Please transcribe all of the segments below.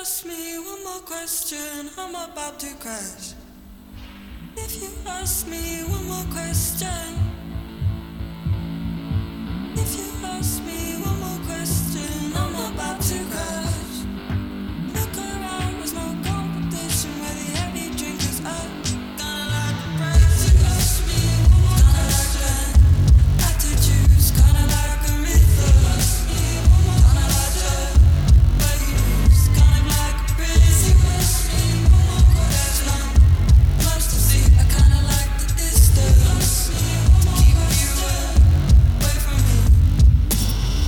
ask me one more question, I'm about to crash. If you ask me one more question, if you ask me one more question, I'm about to crash. Look around, there's no competition where the heavy drinkers are. Gonna like the price. You ask me one more question, attitudes kinda like a mythos. Kinda like the waves, kind of like a breeze. You ask me one more question, much to see. I kinda like the distance. Keep you away from me.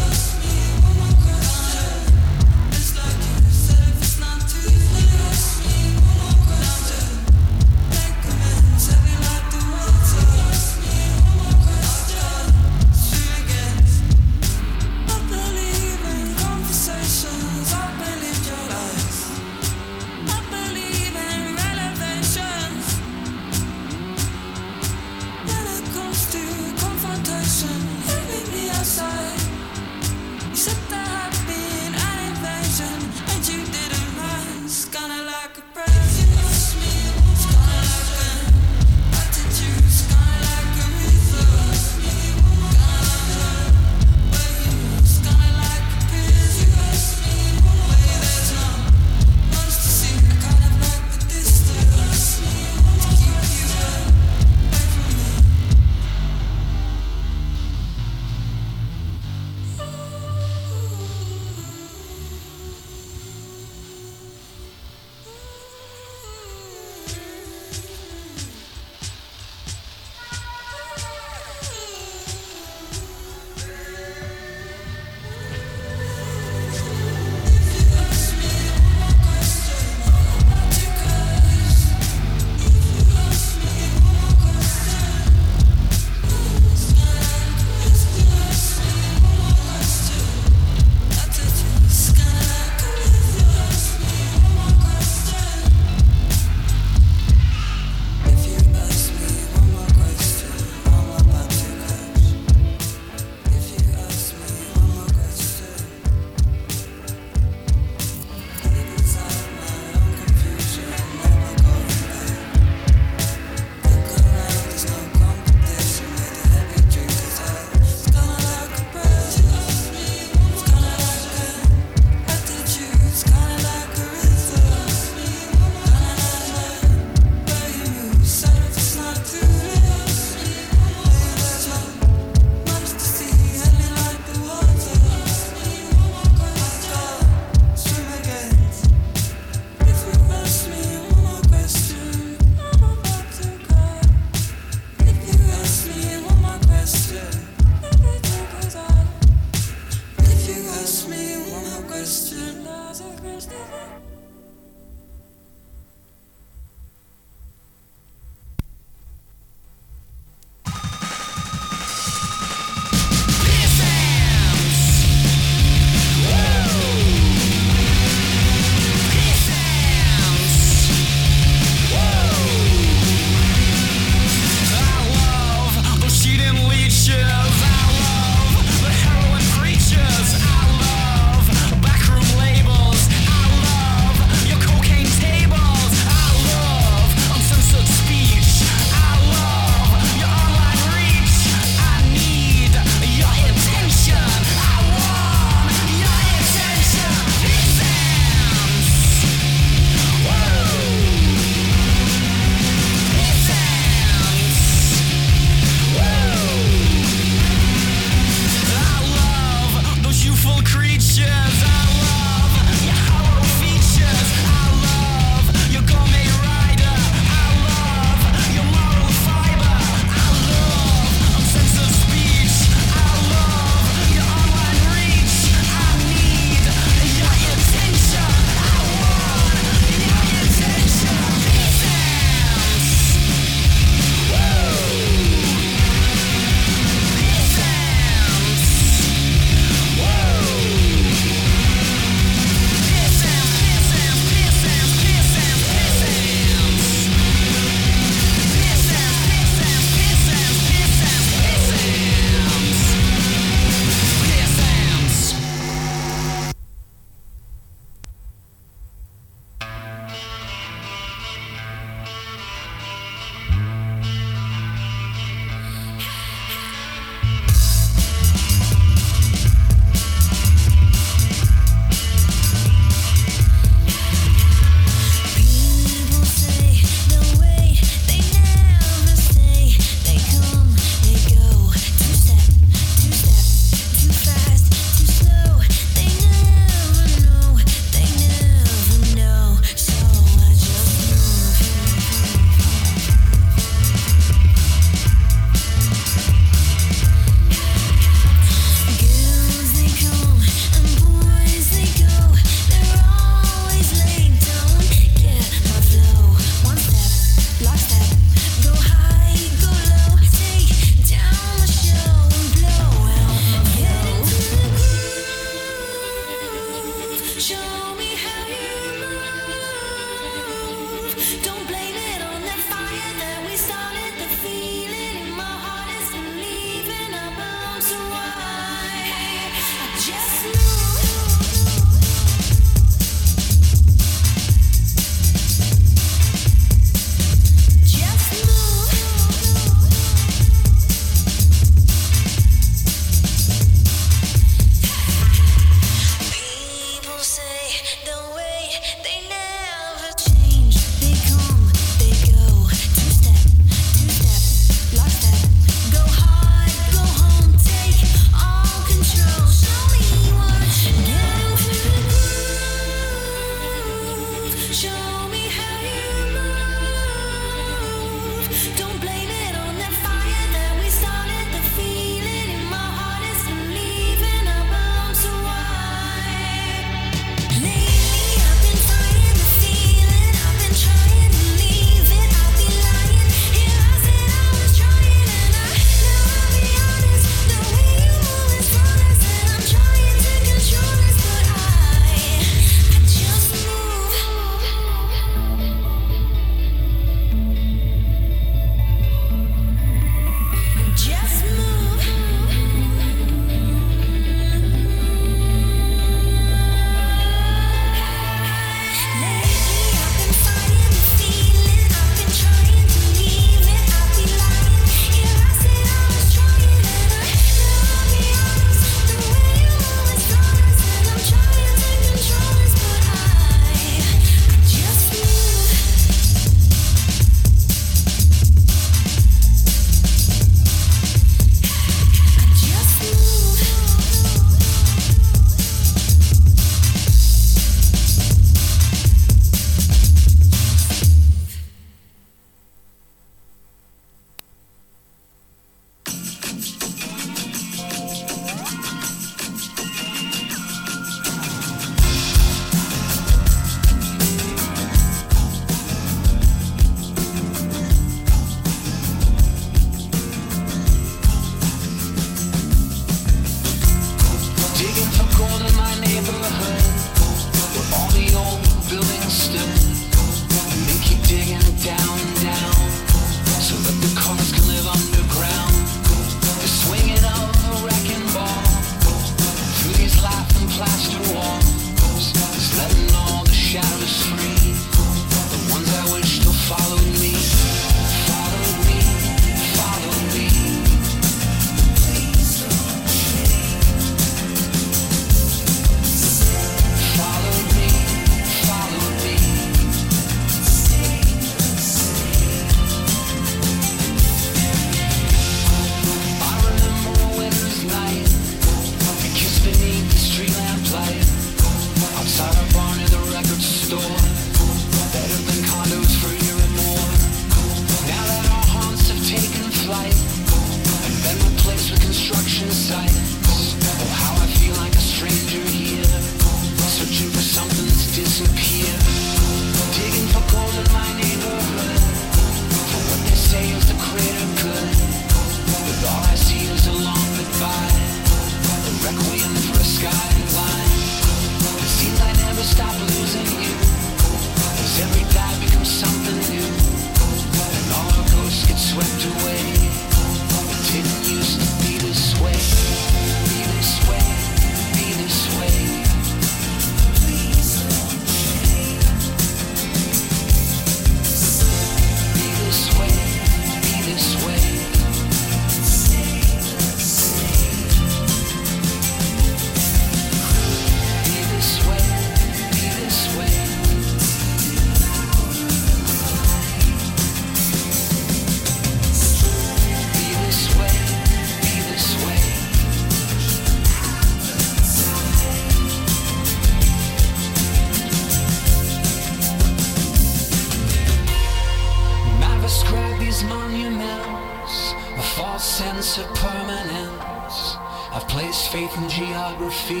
sense of permanence. I've placed faith in geography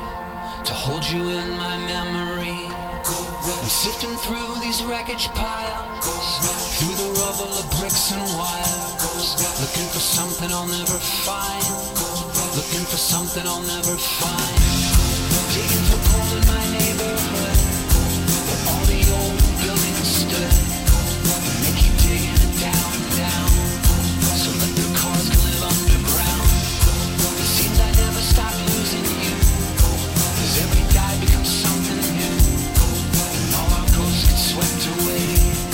to hold you in my memory. I'm sifting through these wreckage piles, through the rubble of bricks and wires, looking for something I'll never find, looking for something I'll never find. Digging for coal in my neighborhood, where all the old buildings stood. They keep digging it down, down, so that their cars can live underground. It seems I never stop losing you, 'cause every day becomes something new, and all our ghosts get swept away.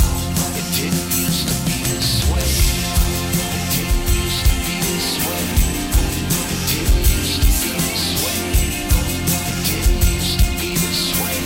It didn't used to be this way. It didn't used to be this way. It didn't used to be this way. It didn't used to be this way.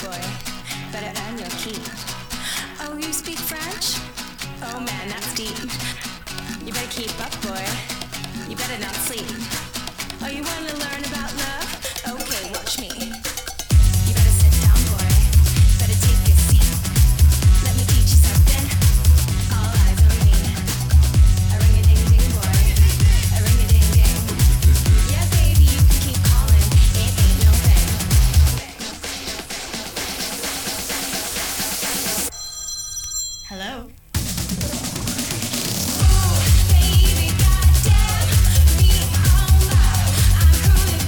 boy. Better earn your keep. Oh, you speak French? Oh man, that's deep. You better keep up, boy. You better not sleep. Oh, you wanna learn about love? Okay, watch me. You better sit down, boy. Better take a seat. Let me teach you something. All eyes on me. A ring-a-ding-ding, boy. A ring-a-ding-ding. Yeah, baby, you can keep calling. It ain't no thing. Hello? Baby, goddamn me all night. I'm cruising.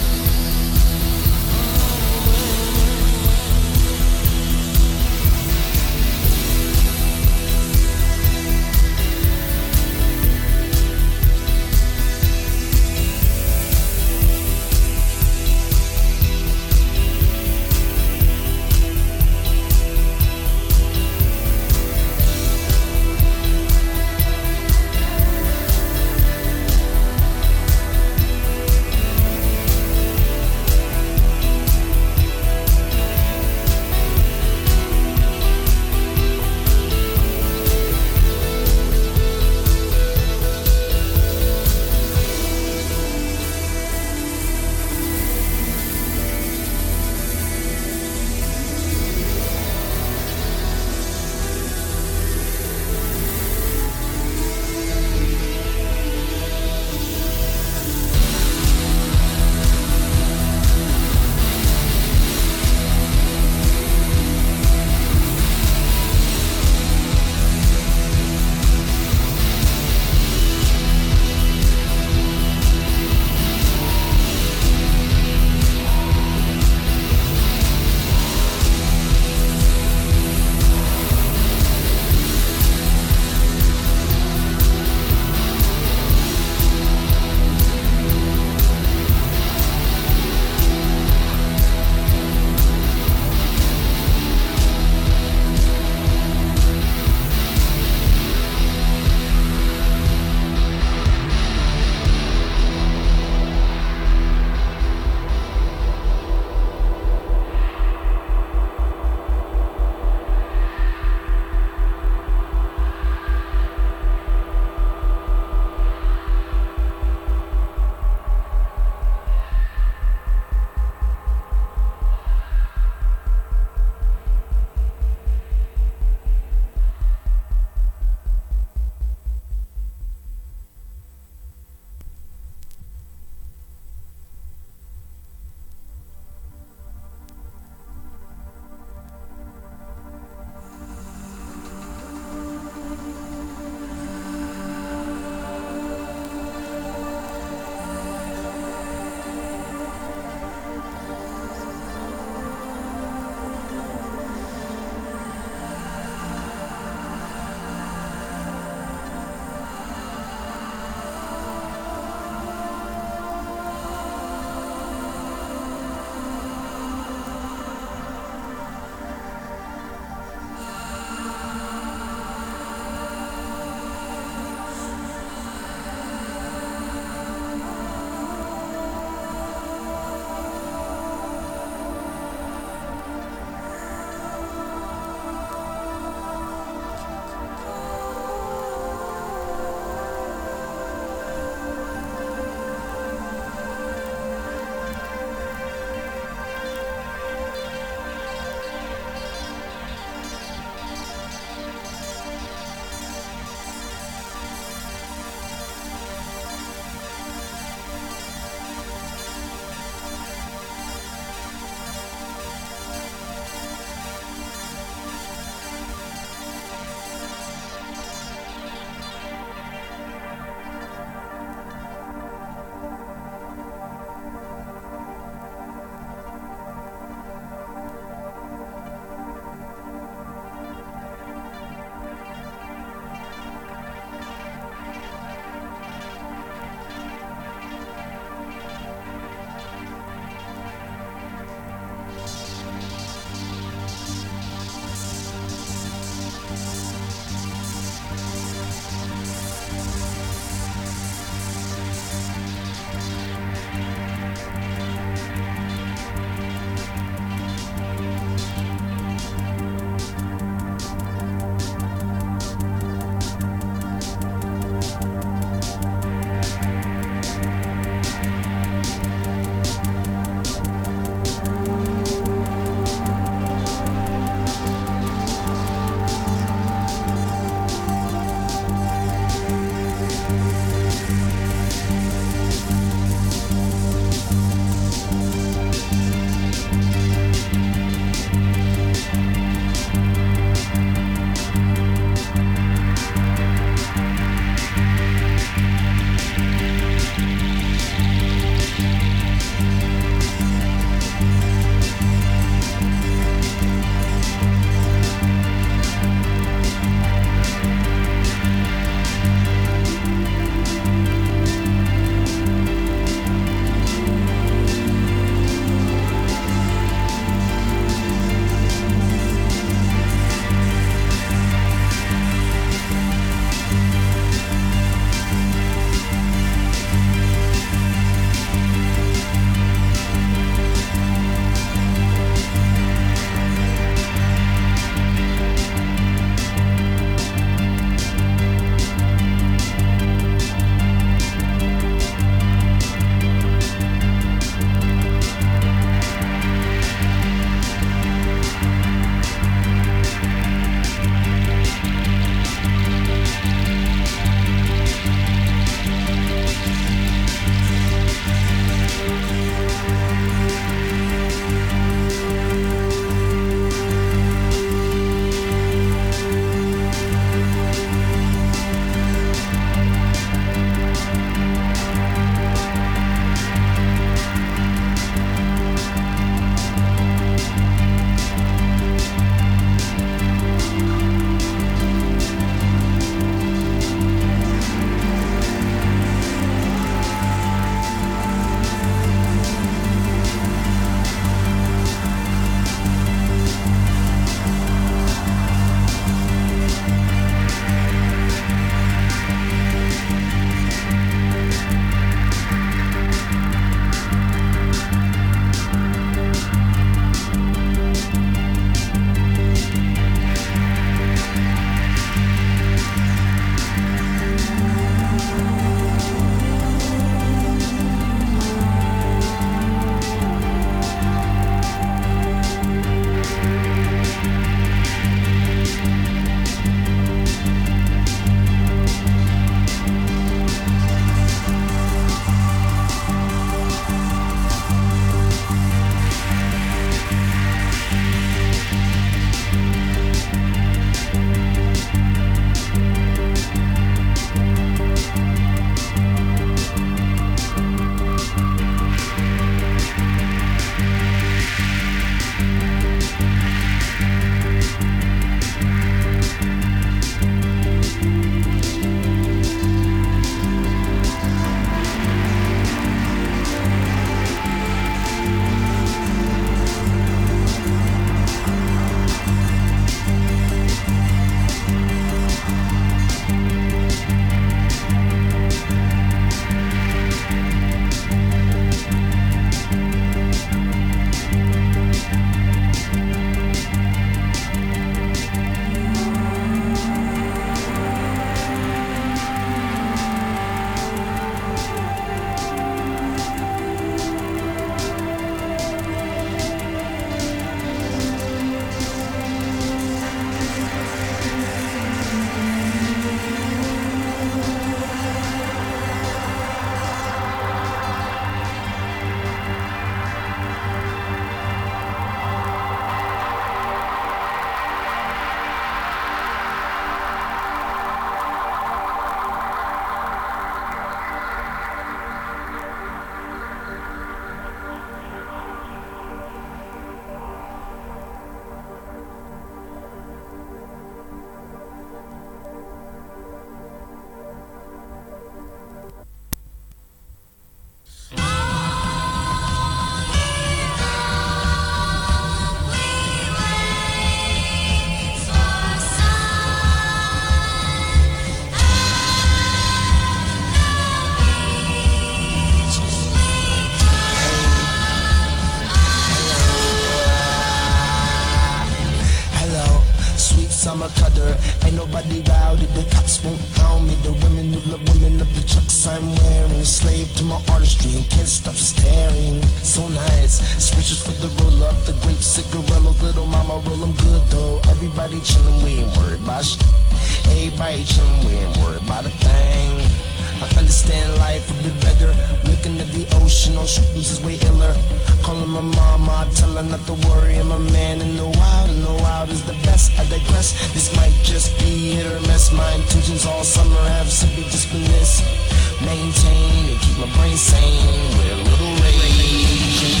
I'm a cutter. Ain't nobody rowdy, the cops won't pound me. The women who love women of the chucks I'm wearing. Slave to my artistry and can't stop staring. So nice, switches for the roll up. The grape cigarillos, little mama roll 'em good though. Everybody chillin', we ain't worried about shit. Everybody chillin', we ain't worried about a thing. I understand life a bit better. Looking at the ocean, on shootings is way iller. Calling my mama, I tell her not to worry. I'm a man in the wild is the best. I digress, this might just be hit or miss. My intentions all summer have simply just been this. Maintain and keep my brain sane with a little rage.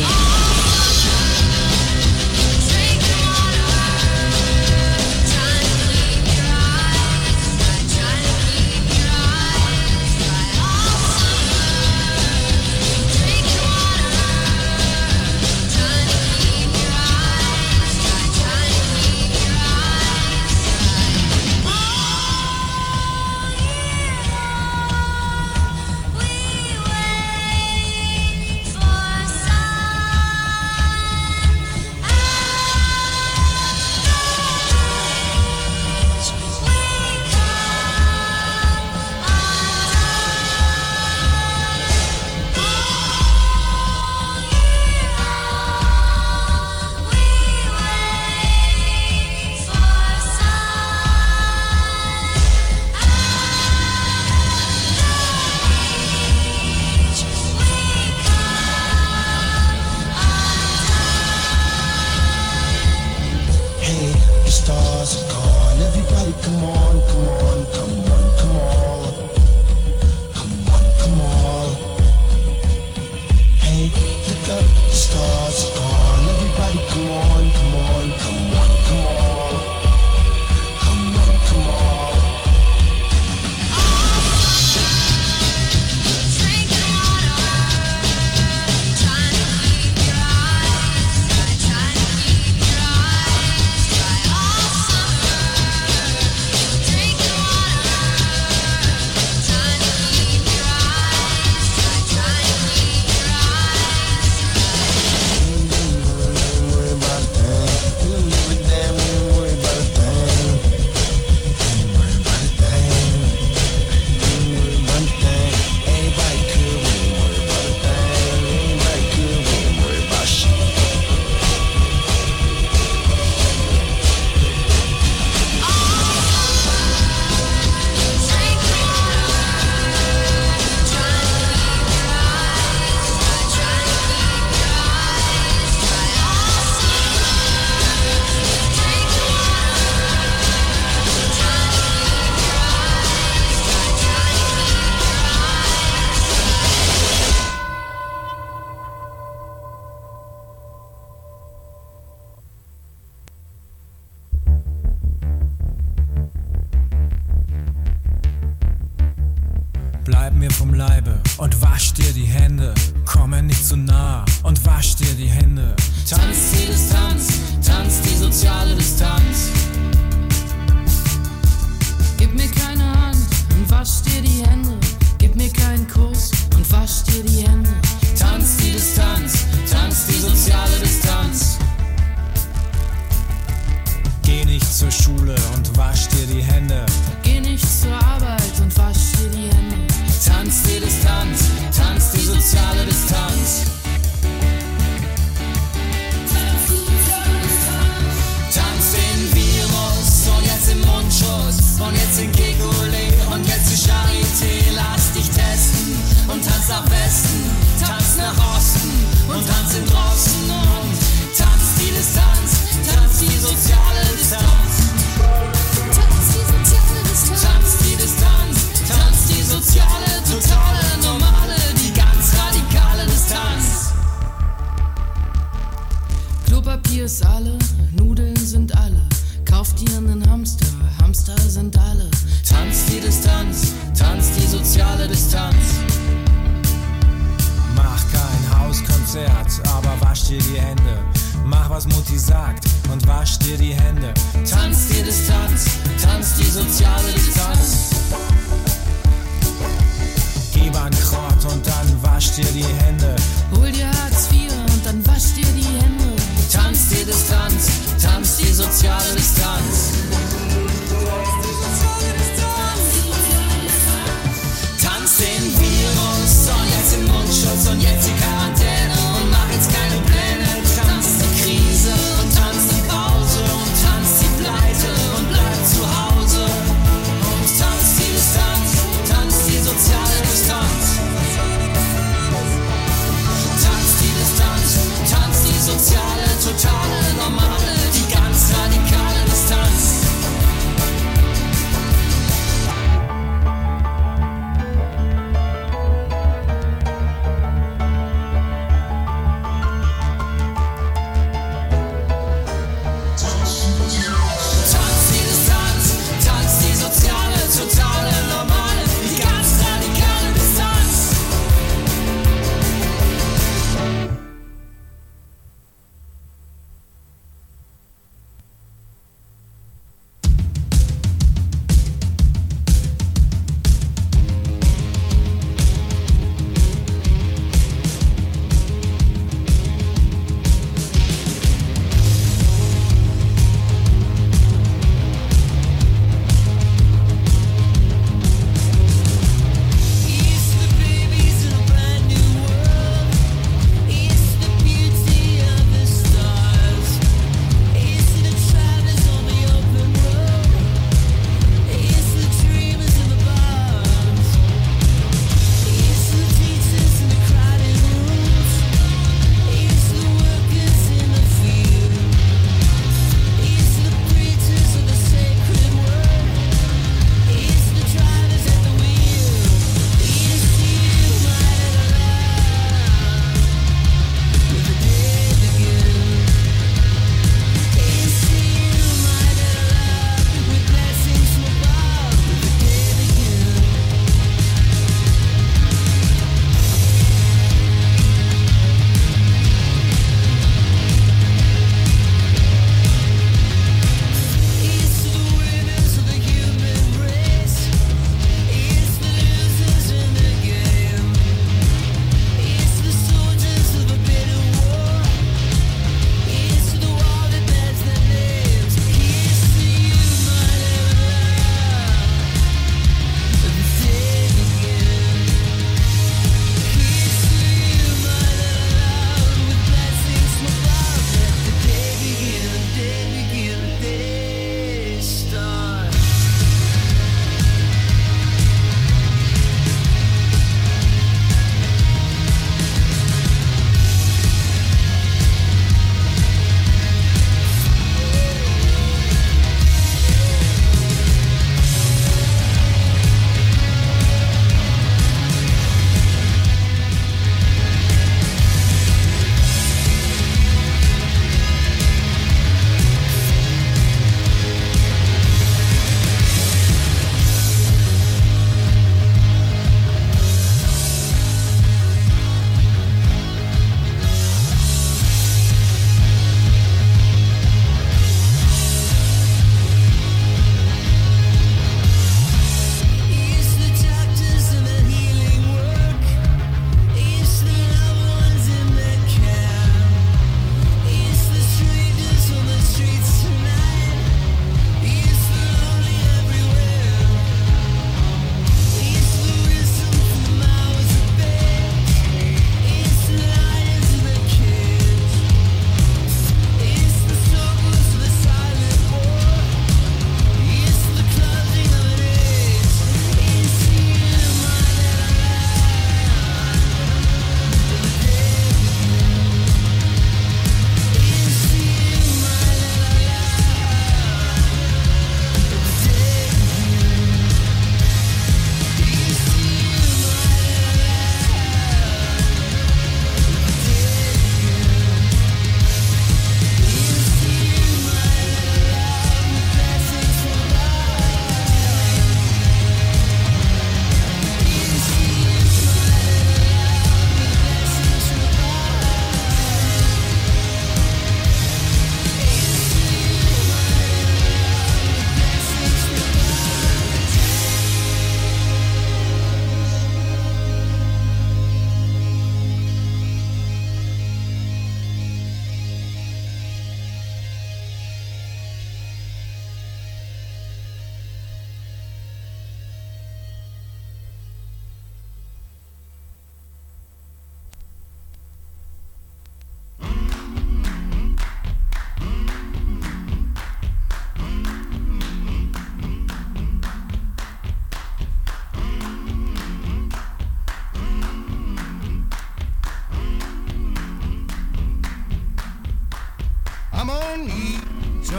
Bleib mir vom Leibe und wasch dir die Hände. Komme nicht zu nah und wasch dir die Hände. Tanz die Distanz, tanz die soziale Distanz. Gib mir keine Hand und wasch dir die Hände. Gib mir keinen Kuss und wasch dir die Hände. Tanz die Distanz, tanz die soziale Distanz. Geh nicht zur Schule und wasch dir die Hände. Geh nicht zur Arbeit und wasch dir die Hände. Tanz die Distanz, tanz die soziale Distanz. Tanz den Virus und jetzt im Mundschutz und jetzt in Kekulé und jetzt die Charité. Lass dich testen und tanz nach Westen, tanz nach Osten und tanz in Drosten und tanz die Distanz, tanz die soziale Distanz. Tanz die soziale Distanz. Tanz die Distanz, tanz die soziale, totale, normale, die ganz radikale Distanz. Klopapier ist alle, Nudeln sind alle. Kauf dir einen Hamster, Hamster sind alle. Tanz die Distanz, tanz die soziale Distanz. Mach kein Hauskonzert, aber wasch dir die Hände. Mach was Mutti sagt und wasch dir die Hände. Tanz die Distanz, tanz die soziale Distanz. Geh bankrott und dann wasch dir die Hände. Hol dir Hartz IV und dann wasch dir die Hände. Tanz die Distanz, tanz die soziale Distanz.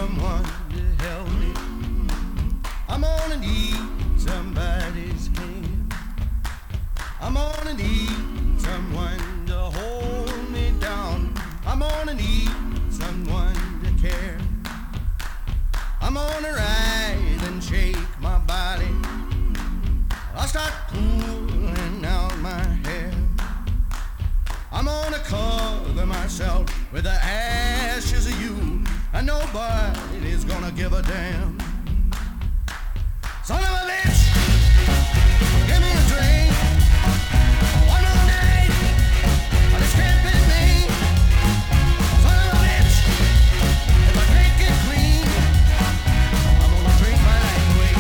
someone to help me. I'm gonna need somebody's hand. I'm gonna need someone to hold me down. I'm gonna need someone to care. I'm gonna rise and shake my body. I'll start pulling out my hair. I'm gonna cover myself with the ashes of you, and nobody's gonna give a damn. Son of a bitch, give me a drink. One more night, but it's can't be me. Son of a bitch, if I can't get clean, I'm gonna drink my life away.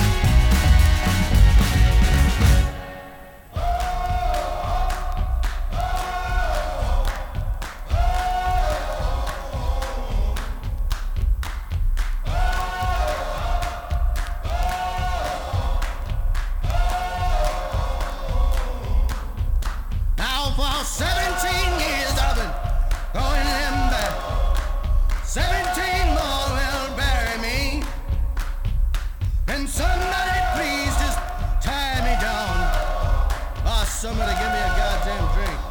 Now for 17 years I've been going them back. 17 more will bury me. And somebody please just tie me down. Oh, somebody give me a goddamn drink.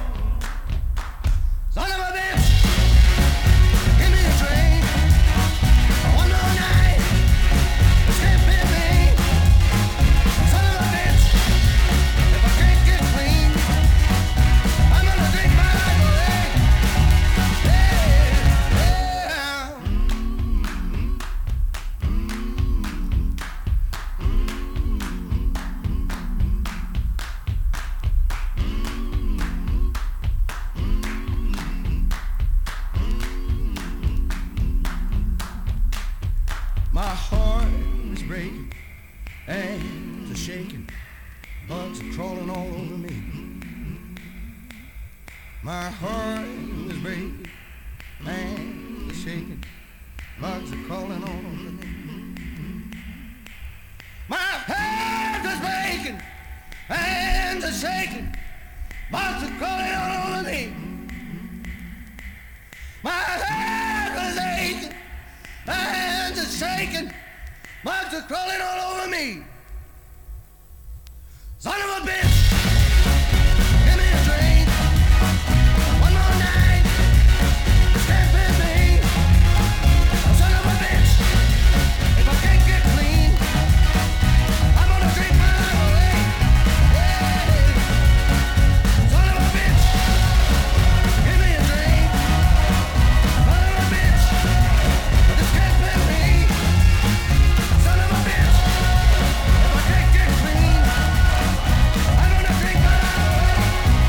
Son of a bitch, give me a drink. One more night, this can't be me. Son of a bitch, if I can't get clean, I'm gonna drink my life away. My heart is breaking, hands are shaking, bugs are crawling all over me. My heart is breaking, hands are shaking, bugs are crawling all over me. My heart is breaking, hands are shaking, bugs are crawling all over me. My heart is aching, hands are shaking, bugs are crawling all over me. Son of a bitch, give me a drink. One more night, this can't be me. Son of a bitch, if I can't get clean, I'm gonna drink my life away. Hey. Son of a bitch, give me a drink. Son of a bitch, this can't be me. Son of a bitch, if I can't get clean, I'm gonna drink my life away.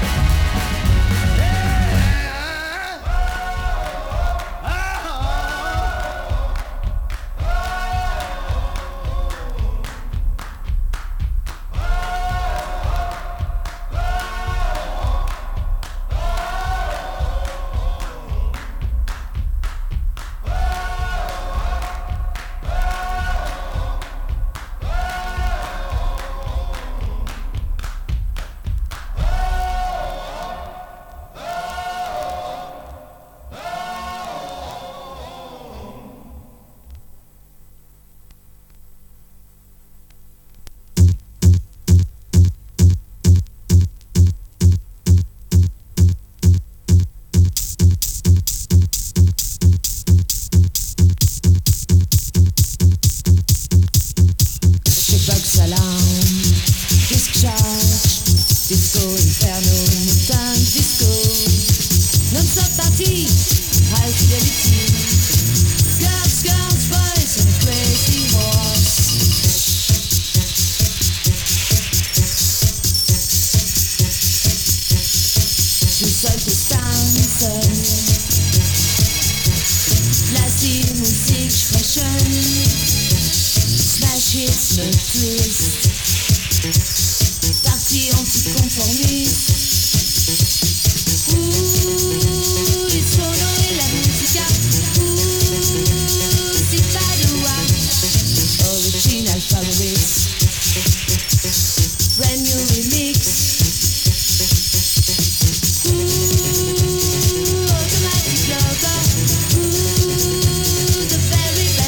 Bugs Alarm, Disc Charge, Disco Inferno, Mutant Disco, Non-Stop Party, High Fidelity, Girls, Girls, Boys and a Crazy Horse. Du solltest tanzen, lass die Musik sprechen. Smash Hits, le twist, partie anticonformiste. Il sono e la musica, si Padua, original favorites, brand new remix. Automatic logo, the very best.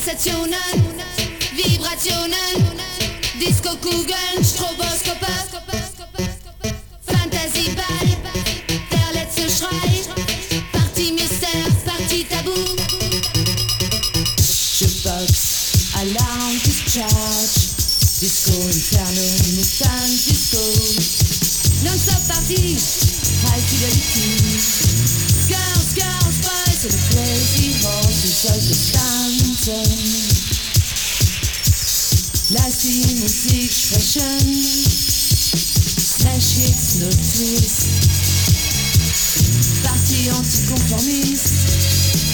Sensationen, Vibrationen, Disco-Kugeln, Stroboskope, Fantasieball, der letzte Schrei, Partie Mystère, Partie Tabou, Jukebox, Alarm, Discharge, Disco Inferno, Mutant Disco, Non-Stop Party, High Fidelity, Girls, Girls, Boys, and a Crazy Horse, die sollte tanzen. Lass die Musik sprechen, Smash Hits, no Twist, Partie anticonformiste,